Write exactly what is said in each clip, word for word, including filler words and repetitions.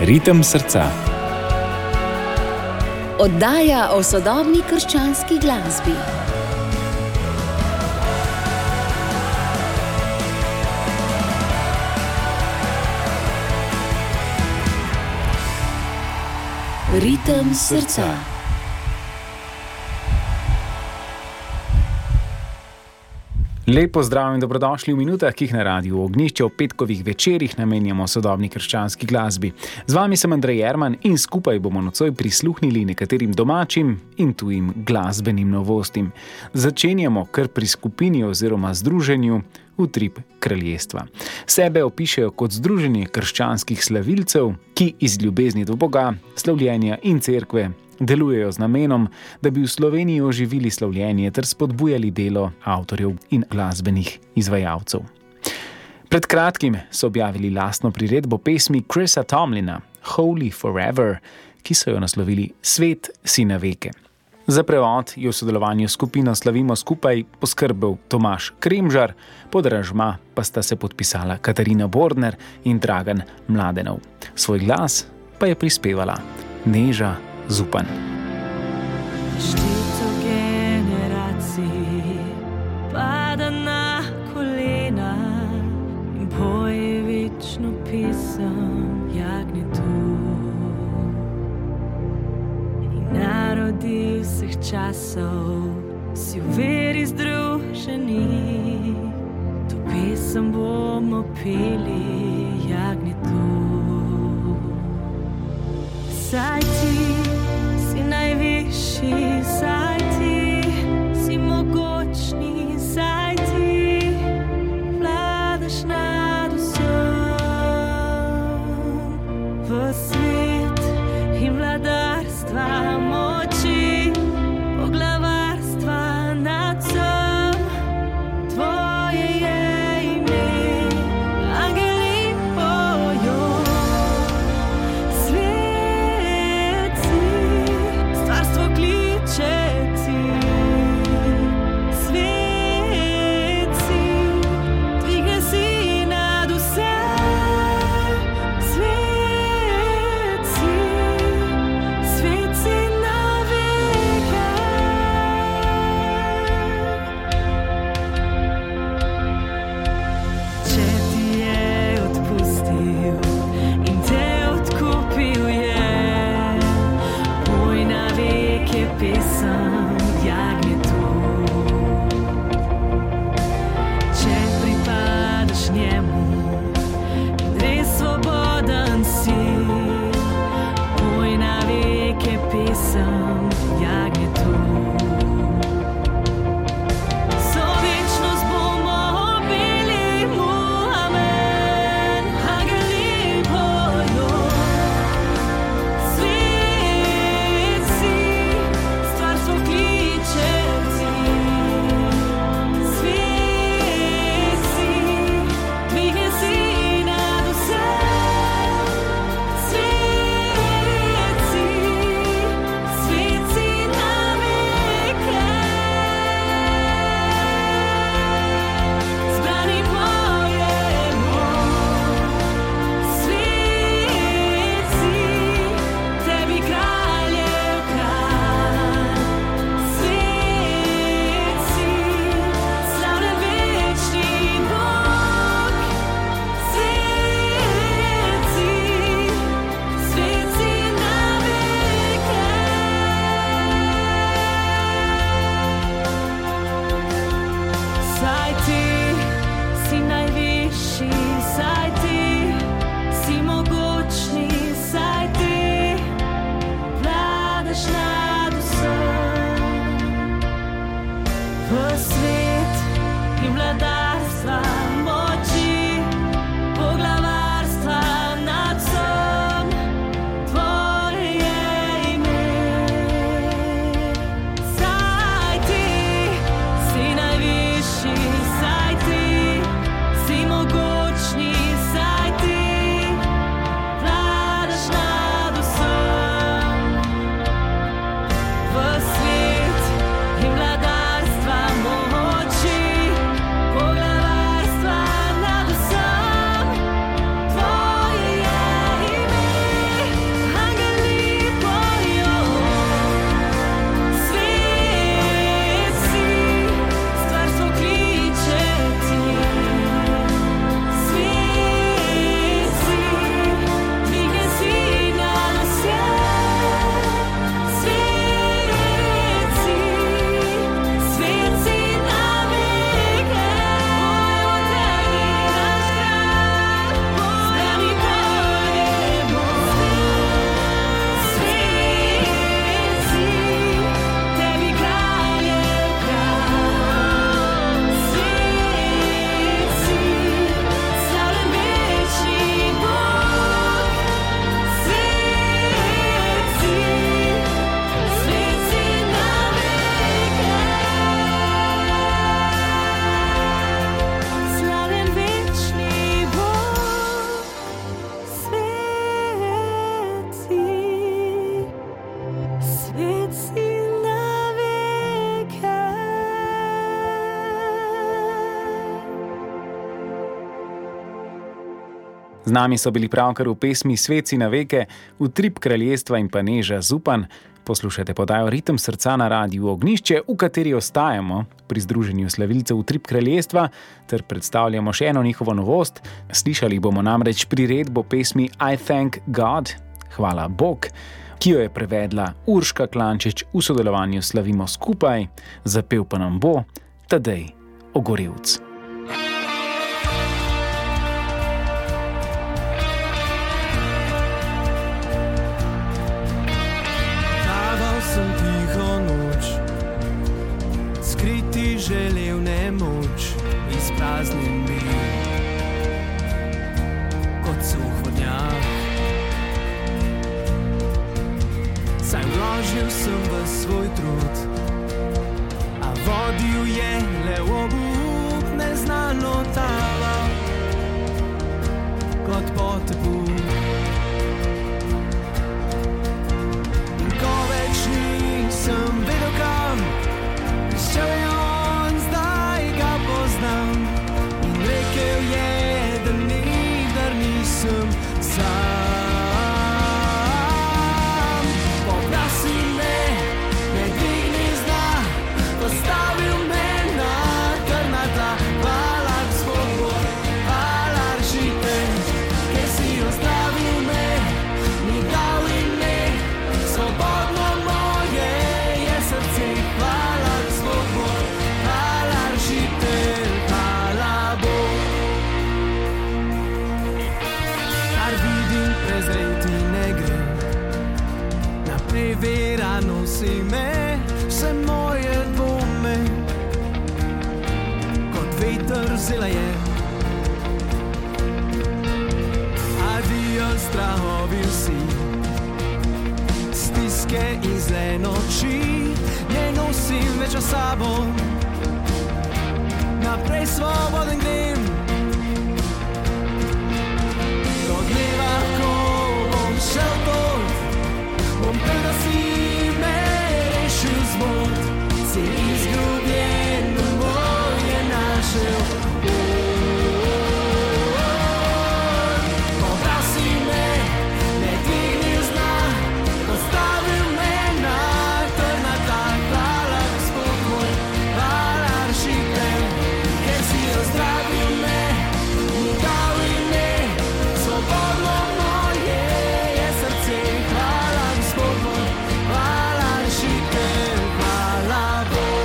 Ritem srca. Oddaja o sodobni krščanski glasbi. Ritem srca. Lep pozdrav in dobrodošli v minutah, ki jih na Radiu Ognjišče ob petkovih večerih namenjamo sodobni krščanski glasbi. Z vami sem Andrej Jerman in skupaj bomo nocoj prisluhnili nekaterim domačim in tujim glasbenim novostim. Začenjamo kar pri skupini oziroma združenju Utrip kraljestva. Sebe opišejo kot združenje krščanskih slavilcev, ki iz ljubezni do Boga, slavljenja in cerkve delujejo z namenom, da bi v Sloveniji oživili slavljenje ter spodbujali delo avtorjev in glasbenih izvajalcev. Pred kratkim so objavili lastno priredbo pesmi Chrisa Tomlina Holy Forever, ki so jo naslovili Svet si na veke. Za prevod je v sodelovanju s skupino Slavimo skupaj poskrbel Tomaž Kremžar, pod aranžma pa sta se podpisala Katarina Bordner in Dragan Mladenov. Svoj glas pa je prispevala Neža Zupan. Števco generacij pada na kolena in poje večno pesem Jagnetu. In narodi vseh časov si v veri združeni, to pesem bomo peli Jagnetu. Saj ti si najvišji, saj ti si mogočni, saj ti vladaš nad vsem. V svet in vladarstva, moči, poglavarstva nad vsem. Tvoje je ime, angeli pojo. Svet si, stvarstvo kliče Z nami so bili pravkar v pesmi Sveci na veke, Utrip kraljestva in pa Neža Zupan. Poslušajte podajo Ritem srca na Radiu Ognjišče, v kateri ostajamo pri združenju slavilcev Utrip kraljestva ter predstavljamo še eno njihovo novost. Slišali bomo namreč priredbo pesmi I Thank God, hvala Bog, ki jo je prevedla Urška Klančič v sodelovanju Slavimo skupaj, zapel pa nam bo Tadej Ogorevc. Sem tiho noč, skriti želel nemoč, izpraznim bil kot suh vodnjak. Saj vložil sem v svoj trud, a vodil je le v obup neznano talo, kot potepu. Sem vedel kam, šel je on, zdaj ga poznam. In rekel je, da nikdar nisem sam. Poprosi me, me dvigni z dna, postavil me na krvna tla. Hvala Gospod Bog, hvala rešitelj, ker si ozdravil me, mi dal ime, svobodno srce, hvala Gospod Bog, hvala rešitelj, hvala Bog. Kar vidim, prezreti ne gre, naprej vera nosi me, vse moje dvome, kot veter vzela je. Adijo strahovi vsi, stiske in zle noči, ne nosim več o sabo, naprej svoboden grem. Do dneva, ko bom šel pot, bom pel, da si me rešil zmot. Si izgubljen, moj je našel. Poprosi me, me dvigni z dna, postavil me na trna tla. Hvala Gospod moj, hvala rešitelj, ker si ozdravil me, mi dal ime, svobodno moje je srce. Hvala Gospod moj, hvala rešitelj, hvala Bog.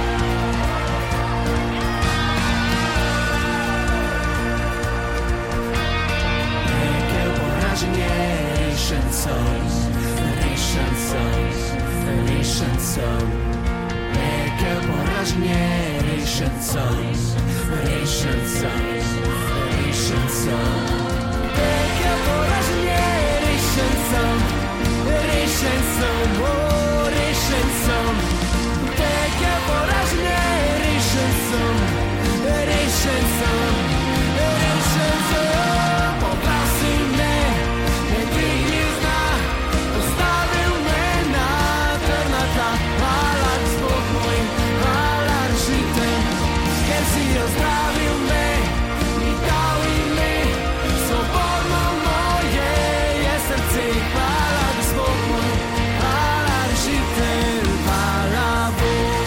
Rekel poražen je, rešen sem, rešen sem, rešen sem. Rekel poražen je, rešen sem, rešen sem, rešen sem. Rekel poražen je, rešen sem, rešen sem, o, rešen sem. Rekel poražen je, rešen sem, rešen sem, rešen sem. Poprosi me, me dvigni z dna, postavil me na trna tla. Hvala Gospod moj, hvala rešitelj, ker si ozdravil me, mi dal ime, svobodno moje je srce. Hvala Gospod moj, hvala rešitelj, hvala Bog.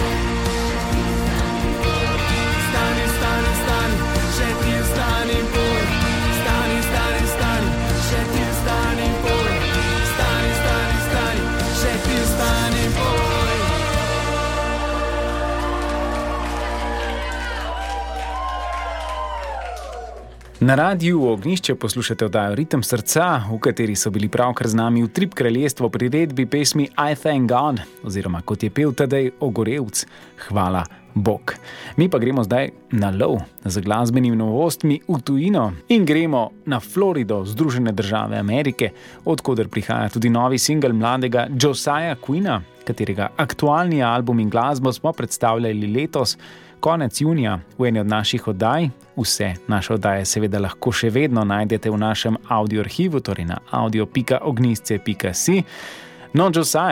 Stani, stani, stani, še ti ostani poj. Stani, stani, stani, še ti ostani poj. Stani, stani, stani, še ti ostani poj. Na Radiu Ognjišče poslušate oddajo Ritem srca, v kateri so bili pravkar z nami Utrip kraljestvo priredbi pesmi I Thank God, oziroma kot je pel Tadej Ogorevc, hvala Bog. Mi pa gremo zdaj na lov z glasbenimi novostmi v tujino in gremo na Florido, Združene države Amerike, odkoder prihaja tudi novi singel mladega Josiah Quinna, katerega aktualni album in glasbo smo predstavljali letos, konec junija v eni od naših oddaj. Vse naše oddaje seveda lahko še vedno najdete v našem audio arhivu, torej na audio pika ognjisce pika si. No, Josiah,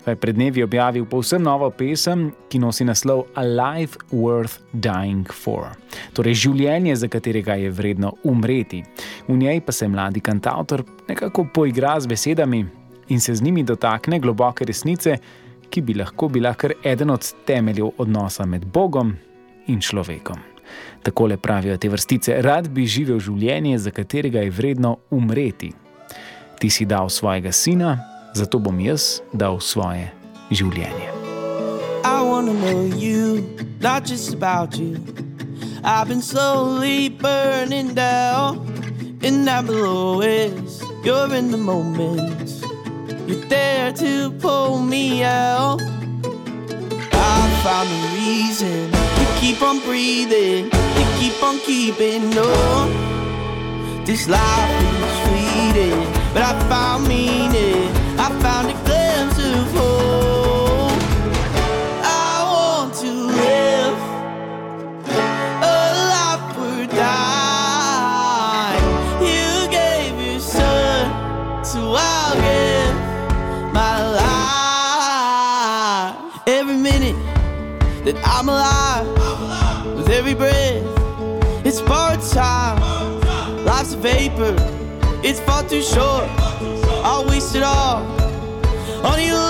pa je pred dnevi objavil povsem novo pesem, ki nosi naslov A Life Worth Dying For, torej življenje, za katerega je vredno umreti. V njej pa se mladi kantavtor nekako poigra z besedami in se z njimi dotakne globoke resnice, ki bi lahko bila kar eden od temeljev odnosa med Bogom in človekom. Takole pravijo te vrstice: rad bi živel življenje, za katerega je vredno umreti. Ti si dal svojega sina, zato bom jaz dal svoje življenje. I wanna know you, not just about you. I've been slowly burning down, and that below is you're in the moment. You're there to pull me out. I found a reason to keep on breathing, to keep on keeping on. This life is fleeting, but I found meaning. I found a glimpse of hope. I want to live a life worth dying. You gave your son, so I'll give my life. Every minute that I'm alive, with every breath, it's part time. Life's a vapor, it's far too short. I'll waste it all on you,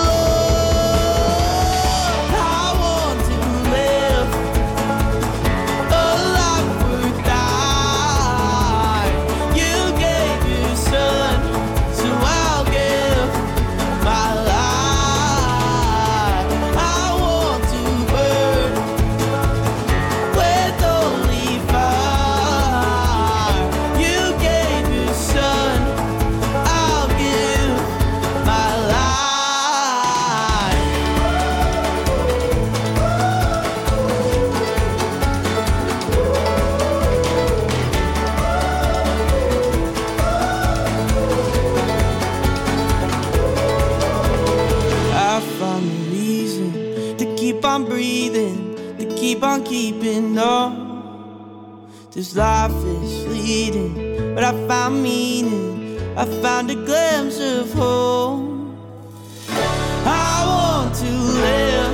Lord. I want to live a life worth dying. You gave your son, so I'll give my life. I want to burn with holy fire. You gave your son, I'll give my life. I found a reason to keep on breathing, to keep on keeping on. This life is fleeting, but I found meaning. I found a glimpse of hope. I want to live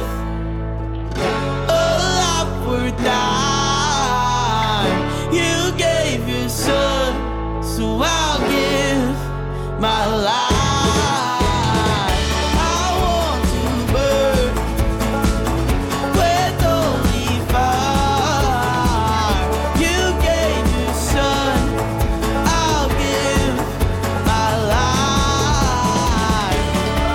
a life worth dying. You gave your son, so I'll give my life. I want to burn with holy fire. You gave your son, I'll give my life.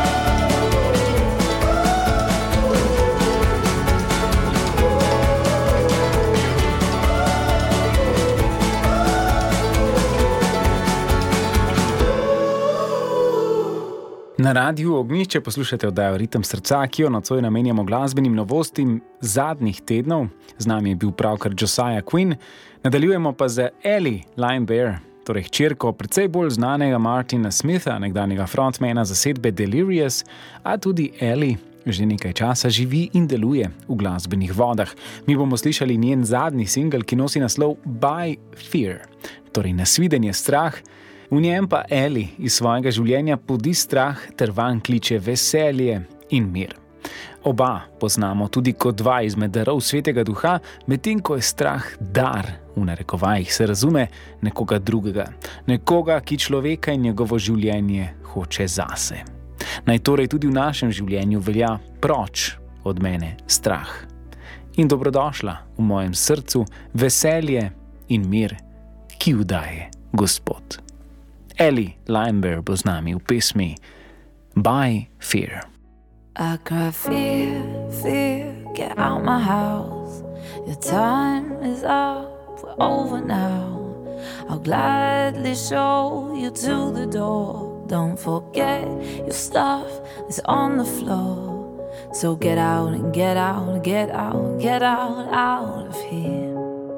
Na Radiu Ognjišče poslušate oddajo Ritem srca, ki jo nocoj namenjamo glasbenim novostim zadnjih tednov. Z nami je bil pravkar Josiah Quinn. Nadaljujemo pa z Ellie Limebear, torej hčerko precej bolj znanega Martina Smitha, nekdanjega frontmana zasedbe Delirious, a tudi Ellie že nekaj časa živi in deluje v glasbenih vodah. Mi bomo slišali njen zadnji singel, ki nosi naslov By Fear, torej nasvidenje strah. V njem pa Ellie iz svojega življenja podi strah ter vanj kliče veselje in mir. Oba poznamo tudi kot dva izmed darov Svetega Duha, medtem ko je strah dar, v narekovajih se razume, nekoga drugega, nekoga, ki človeka in njegovo življenje hoče zase. Naj torej tudi v našem življenju velja proč od mene strah. In dobrodošla v mojem srcu veselje in mir, ki ju daje Gospod. Ellie Limebear bo z nami v pesmi By Fear. I cry fear, fear, get out my house. Your time is up, we're over now. I'll gladly show you to the door. Don't forget your stuff is on the floor. So get out and get out, get out, get out, out of here.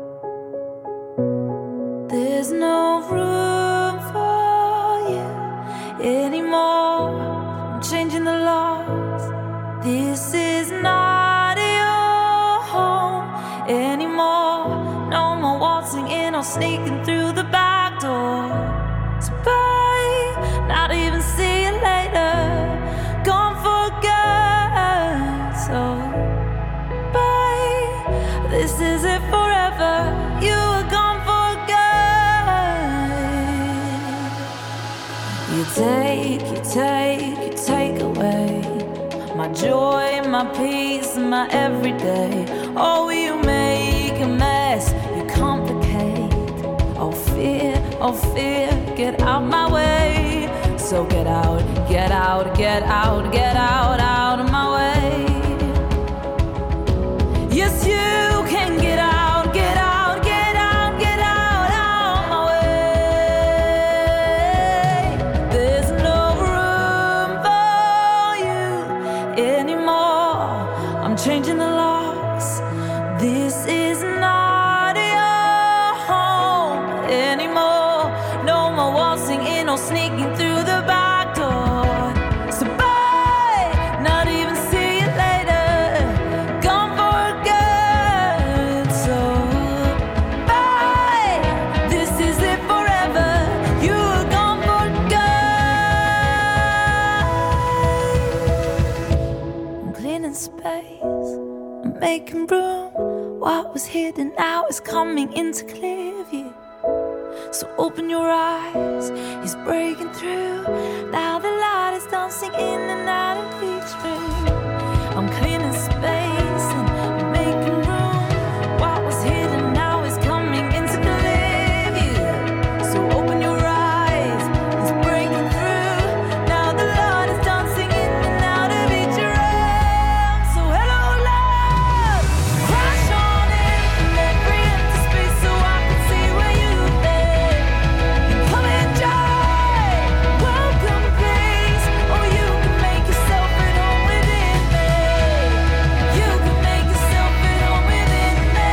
There's no room for you anymore. I'm changing the laws. This is not your home anymore. No more waltzing in or sneaking through the back door. So bye, not even see you later. Gone, forget take, you take, you take away my joy, my peace, my everyday. Oh, you make a mess, you complicate. Oh fear, oh fear, get out my way. So get out, get out, get out, get out, out of my way. Yes, you can get out, get out, get out, get out, out my way. There's no room for you anymore. I'm changing the locks. This is not your home anymore. No more waltzing in or sneaking through the back door. So bye, not even see you later. Gone for good. So bye, this is it forever. You're gone for good. I'm cleaning space, I'm making room. What was hidden now is coming into clear view. So open your eyes, he's breaking through. Now the light is dancing in and out of each room. I'm cleaning space and I'm making room. What was hidden now is coming into clear view. So open your eyes, he's breaking through. Now the light is dancing in and out of each room. So hello love, crash on in from every empty space so I can see where you've been. Come enjoy, welcome place. Or you can make yourself at home within me. You can make yourself at home within me.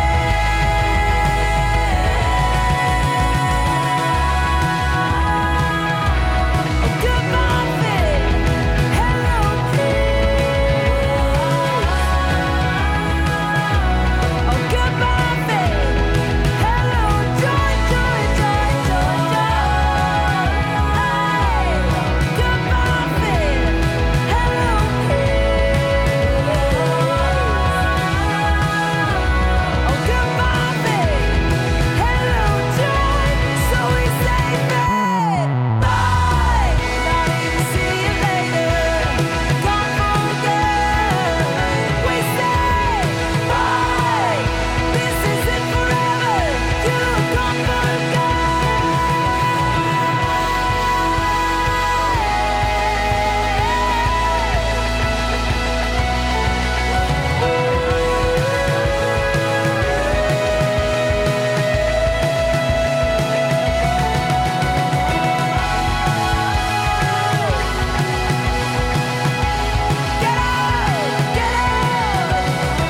Oh, goodbye, fear. Hello, peace. Oh, goodbye, fear. Hello, joy, joy, joy, joy, joy. Goodbye, fear. Hello, peace. Oh, goodbye, fear. Hello, joy. So we say goodbye. Not even see you later. Gone for good. We say bye. This is it forever. You're gone for Get out, get out.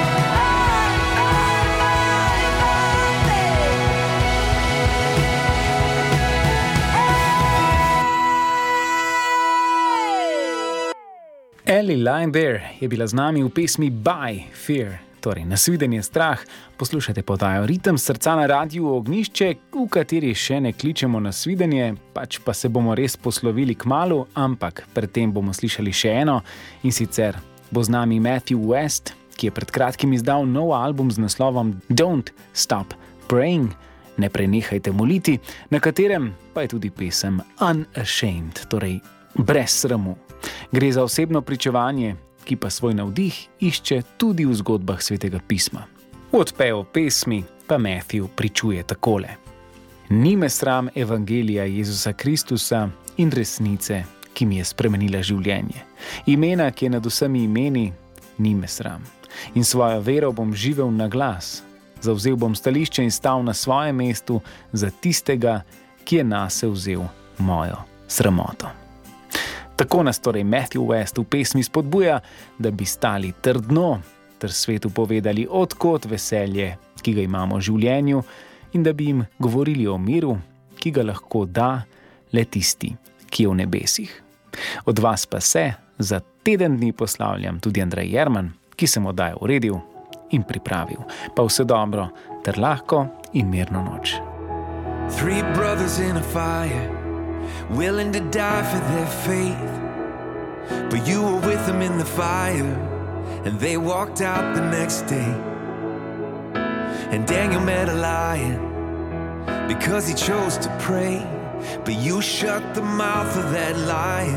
Ellie Line There je bila z nami v pesmi Bye, Fear, torej nasvidenje strah. Poslušajte podajo Ritem srca na radiju Ognjišče, v kateri še ne kličemo na svidenje, pač pa se bomo res poslovili kmalu, ampak predtem bomo slišali še eno, in sicer bo z nami Matthew West, ki je pred kratkim izdal nov album z naslovom Don't Stop Praying, ne prenehajte moliti, na katerem pa je tudi pesem Unashamed, torej brez sramu. Gre za osebno pričevanje, ki pa svoj navdih išče tudi v zgodbah Svetega pisma. V odpevu pesmi pa Matthew pričuje takole: Ni me sram evangelija Jezusa Kristusa in resnice, ki mi je spremenila življenje. Imena, ki je nad vsemi imeni, ni me sram. In svojo vero bom živel na glas. Zavzel bom stališče in stal na svojem mestu za tistega, ki je nase vzel mojo sramoto. Tako nas torej Matthew West v pesmi spodbuja, da bi stali trdno ter svetu povedali, od kod veselje, ki ga imamo v življenju, in da bi jim govorili o miru, ki ga lahko da le tisti, ki je v nebesih. Od vas pa se za teden dni poslavljam tudi Andrej Jerman, ki sem oddajo uredil in pripravil. Pa vse dobro ter lahko in mirno noč. Three brothers in a fire, willing to die for their faith. But you were with them in the fire, and they walked out the next day. And Daniel met a lion, because he chose to pray. But you shut the mouth of that lion.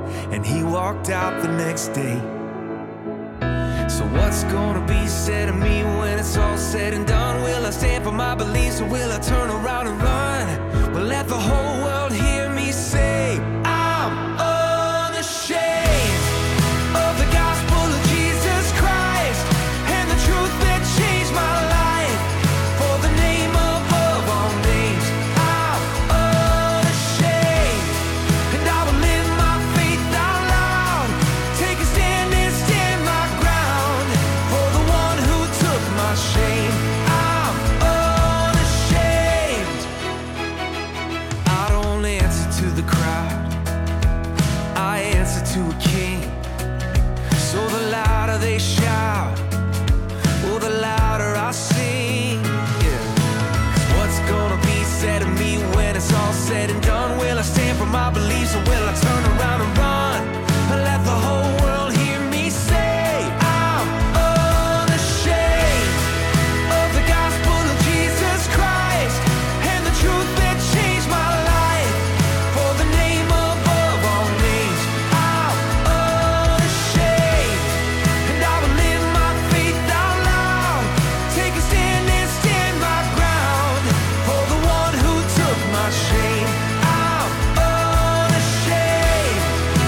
and he walked out the next day. So what's gonna be said of me when it's all said and done? Will I stand for my beliefs or will I turn around and run? Will let the whole world hear me say I'm unashamed of the gospel of Jesus Christ and the truth that changed my life. For the name above all names, I'm unashamed, and I will live my faith out loud, take a stand and stand my ground. For the one who took my shame, I'm unashamed. I don't answer to the crowd, I answer to a king. So the louder they shout, oh, the louder I sing. Yeah. 'Cause what's gonna be said of me when it's all said and done? Will I stand for my beliefs or will I turn around and run? I let the whole world hear me say I'm unashamed of the gospel of Jesus Christ and the truth that changed my life. For the name above all names, I'm unashamed, and I will live my faith out loud, take a stand and stand my ground. For the one who took my shame, I'm unashamed.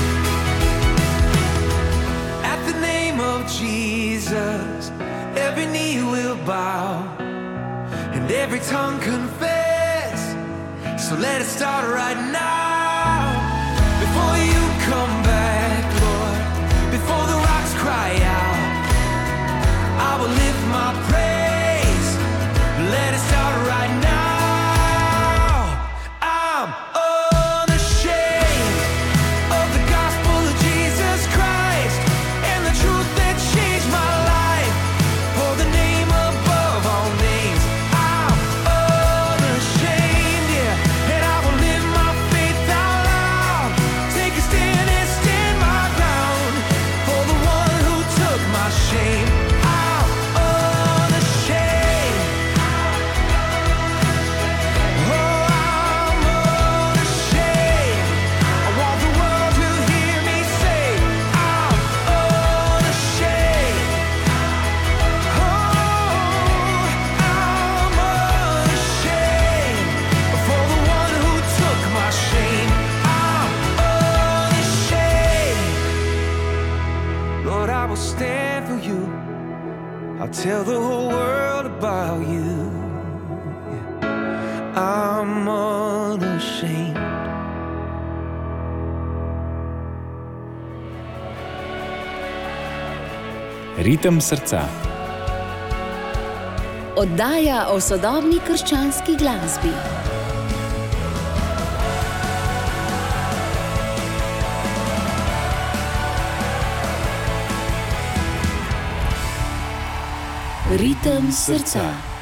At the name of Jesus, every knee will bow and every tongue confess. So let it start right now. Before you come back, Lord, before the rocks cry out, I will lift my praise. Let it start right now. I'm unashamed of the gospel of Jesus Christ and the truth that changed my life. For the name above all names, I'm unashamed, yeah. And I will live my faith out loud, take a stand and stand my ground. For the one who took my shame, I'm unashamed. Oh, I'm unashamed. I want the world to hear me say I'm unashamed. Oh, I'm unashamed. For the one who took my shame, I'm unashamed. Lord, I will stand for you. I'll tell the whole world about you. Yeah. I'm unashamed. Ritem srca. Oddaja o sodobni krščanski glasbi. Ritem srca.